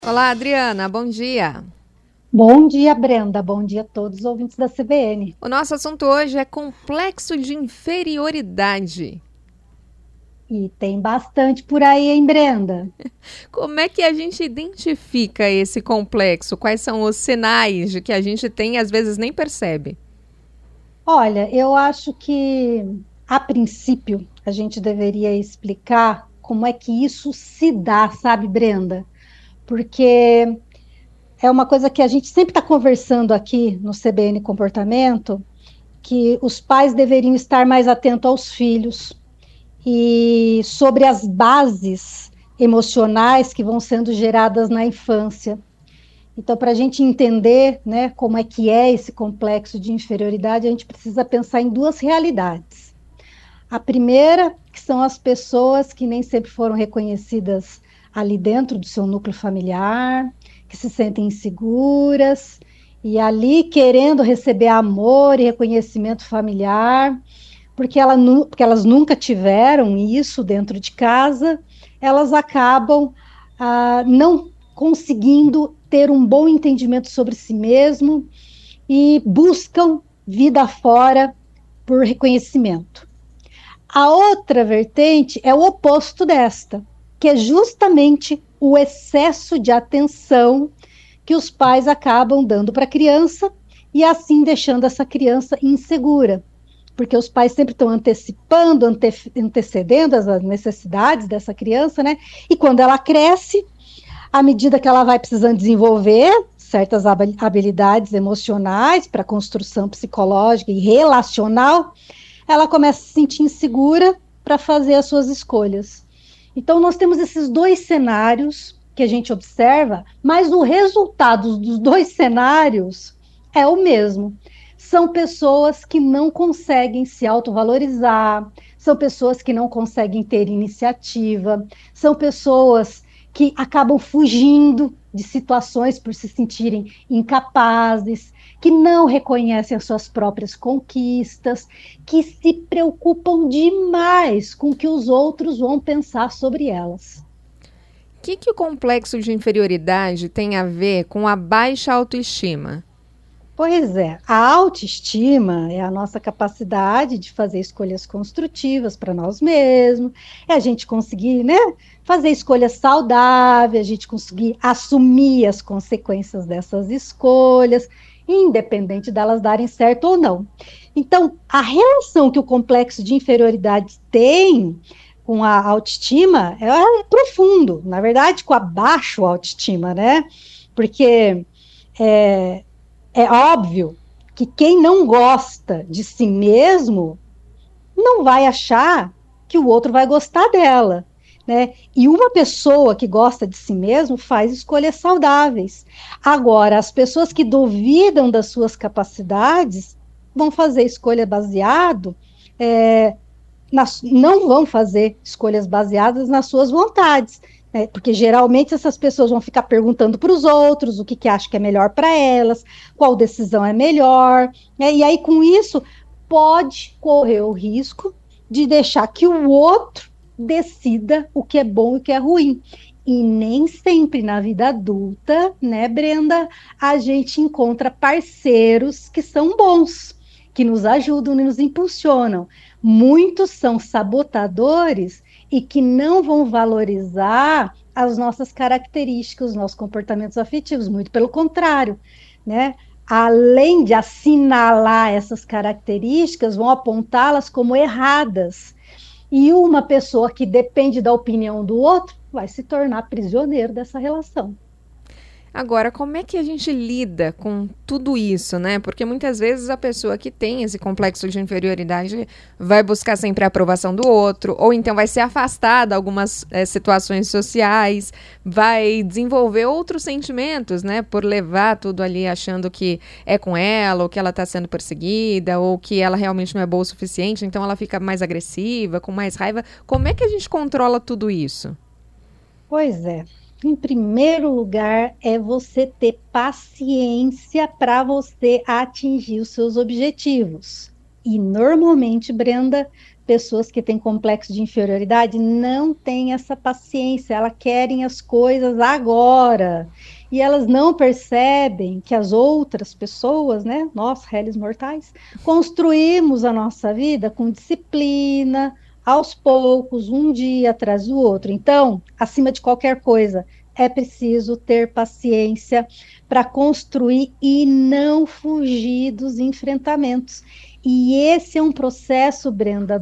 Olá, Adriana, bom dia. Bom dia, Brenda. Bom dia a todos os ouvintes da CBN. O nosso assunto hoje é complexo de inferioridade. E tem bastante por aí, hein, Brenda? Como é que a gente identifica esse complexo? Quais são os sinais de que a gente tem e às vezes nem percebe? Olha, eu acho que, a princípio, a gente deveria explicar como é que isso se dá, sabe, Brenda? Porque é uma coisa que a gente sempre está conversando aqui no CBN Comportamento, que os pais deveriam estar mais atentos aos filhos e sobre as bases emocionais que vão sendo geradas na infância. Então, para a gente entender, né, como é esse complexo de inferioridade, a gente precisa pensar em duas realidades. A primeira, que são as pessoas que nem sempre foram reconhecidas ali dentro do seu núcleo familiar, que se sentem inseguras e ali querendo receber amor e reconhecimento familiar, porque elas nunca tiveram isso dentro de casa, elas acabam não conseguindo ter um bom entendimento sobre si mesmo e buscam vida fora por reconhecimento. A outra vertente é o oposto desta, que é justamente o excesso de atenção que os pais acabam dando para a criança e assim deixando essa criança insegura, porque os pais sempre estão antecipando, antecedendo as necessidades dessa criança, né? E quando ela cresce, à medida que ela vai precisando desenvolver certas habilidades emocionais para construção psicológica e relacional, ela começa a se sentir insegura para fazer as suas escolhas. Então, nós temos esses dois cenários que a gente observa, mas o resultado dos dois cenários é o mesmo. São pessoas que não conseguem se autovalorizar, são pessoas que não conseguem ter iniciativa, são pessoas que acabam fugindo de situações por se sentirem incapazes, que não reconhecem as suas próprias conquistas, que se preocupam demais com o que os outros vão pensar sobre elas. O que o complexo de inferioridade tem a ver com a baixa autoestima? Pois é, a autoestima é a nossa capacidade de fazer escolhas construtivas para nós mesmos, é a gente conseguir, né, fazer escolhas saudáveis, a gente conseguir assumir as consequências dessas escolhas, independente delas darem certo ou não. Então, a relação que o complexo de inferioridade tem com a autoestima é profundo, na verdade, com a baixa autoestima, né? Porque é óbvio que quem não gosta de si mesmo não vai achar que o outro vai gostar dela, né? E uma pessoa que gosta de si mesmo faz escolhas saudáveis. Agora, as pessoas que duvidam das suas capacidades vão fazer escolha baseado não vão fazer escolhas baseadas nas suas vontades, né? Porque geralmente essas pessoas vão ficar perguntando para os outros o que acham que é melhor para elas, qual decisão é melhor, né? E aí com isso pode correr o risco de deixar que o outro decida o que é bom e o que é ruim. E nem sempre na vida adulta, né, Brenda, a gente encontra parceiros que são bons, que nos ajudam e nos impulsionam. Muitos são sabotadores e que não vão valorizar as nossas características, os nossos comportamentos afetivos, muito pelo contrário, né? Além de assinalar essas características, vão apontá-las como erradas. E uma pessoa que depende da opinião do outro vai se tornar prisioneiro dessa relação. Agora, como é que a gente lida com tudo isso, né? Porque muitas vezes a pessoa que tem esse complexo de inferioridade vai buscar sempre a aprovação do outro, ou então vai se afastar de algumas situações sociais, vai desenvolver outros sentimentos, né? Por levar tudo ali achando que é com ela, ou que ela está sendo perseguida, ou que ela realmente não é boa o suficiente, então ela fica mais agressiva, com mais raiva. Como é que a gente controla tudo isso? Pois é. Em primeiro lugar, é você ter paciência para você atingir os seus objetivos. E normalmente, Brenda, pessoas que têm complexo de inferioridade não têm essa paciência, elas querem as coisas agora. E elas não percebem que as outras pessoas, né, nós, réis mortais, construímos a nossa vida com disciplina, aos poucos, um dia atrás do outro. Então, acima de qualquer coisa, é preciso ter paciência para construir e não fugir dos enfrentamentos. E esse é um processo, Brenda,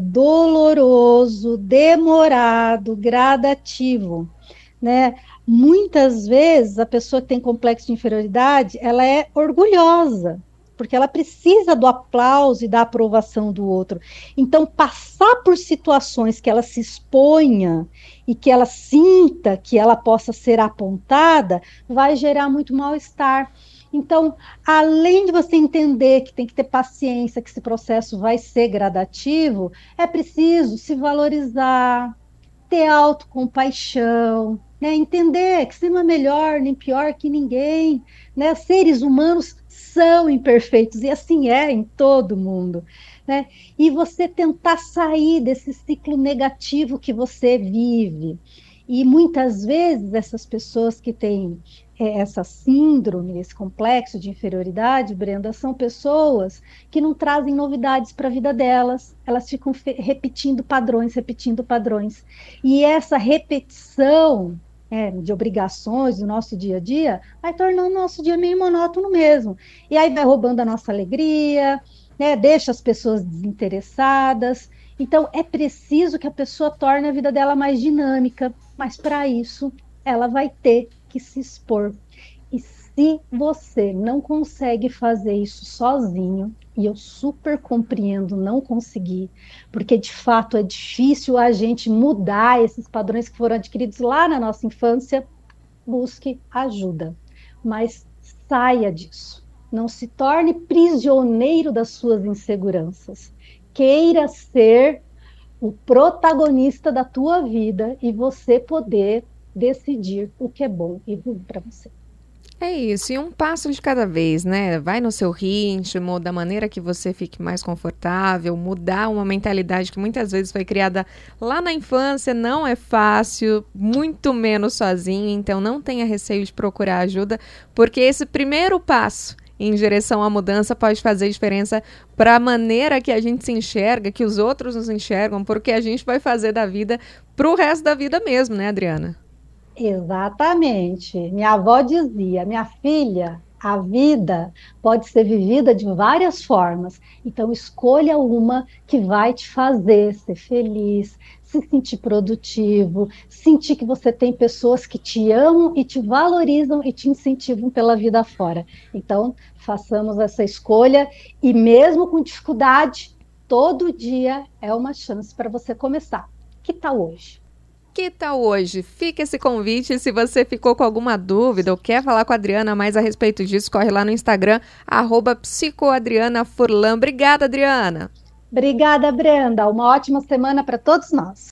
doloroso, demorado, gradativo, né? Muitas vezes a pessoa que tem complexo de inferioridade, ela é orgulhosa, porque ela precisa do aplauso e da aprovação do outro. Então, passar por situações que ela se exponha e que ela sinta que ela possa ser apontada, vai gerar muito mal-estar. Então, além de você entender que tem que ter paciência, que esse processo vai ser gradativo, é preciso se valorizar, ter autocompaixão, né? Entender que você não é melhor nem pior que ninguém, né? Seres humanos são imperfeitos, e assim é em todo mundo, né? E você tentar sair desse ciclo negativo que você vive. E muitas vezes essas pessoas que têm essa síndrome, esse complexo de inferioridade, Brenda, são pessoas que não trazem novidades para a vida delas, elas ficam repetindo padrões, repetindo padrões. E essa repetição de obrigações do nosso dia a dia vai tornando o nosso dia meio monótono mesmo. E aí vai roubando a nossa alegria, né, deixa as pessoas desinteressadas. Então, é preciso que a pessoa torne a vida dela mais dinâmica, mas para isso ela vai ter que se expor. E se você não consegue fazer isso sozinho, e eu super compreendo não conseguir, porque de fato é difícil a gente mudar esses padrões que foram adquiridos lá na nossa infância, busque ajuda, mas saia disso. Não se torne prisioneiro das suas inseguranças. Queira ser o protagonista da tua vida e você poder decidir o que é bom e ruim para você. É isso, e um passo de cada vez, né? Vai no seu ritmo, da maneira que você fique mais confortável, mudar uma mentalidade que muitas vezes foi criada lá na infância, não é fácil, muito menos sozinho, então não tenha receio de procurar ajuda, porque esse primeiro passo em direção à mudança pode fazer diferença para a maneira que a gente se enxerga, que os outros nos enxergam, porque a gente vai fazer da vida para o resto da vida mesmo, né, Adriana? Exatamente. Minha avó dizia, minha filha, a vida pode ser vivida de várias formas. Então, escolha uma que vai te fazer ser feliz, se sentir produtivo, sentir que você tem pessoas que te amam e te valorizam e te incentivam pela vida fora. Então, façamos essa escolha e mesmo com dificuldade, todo dia é uma chance para você começar. Que tal hoje? Que tal hoje? Fica esse convite. Se você ficou com alguma dúvida ou quer falar com a Adriana mais a respeito disso, corre lá no Instagram, @psicoadrianafurlan. Obrigada, Adriana. Obrigada, Brenda. Uma ótima semana para todos nós.